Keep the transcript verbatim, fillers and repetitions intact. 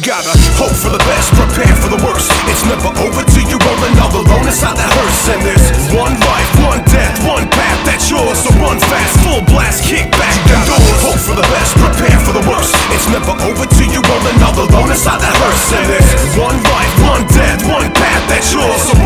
gotta hope for the best, prepare for the worst. It's never over till you're rolling all alone inside that hearse. And there's one life, one death, one path, that's yours. So run fast, full blast, kick back, indoors. Hope for the best, prepare for the worst. It's never over till you're rolling all alone inside that hearse. And there's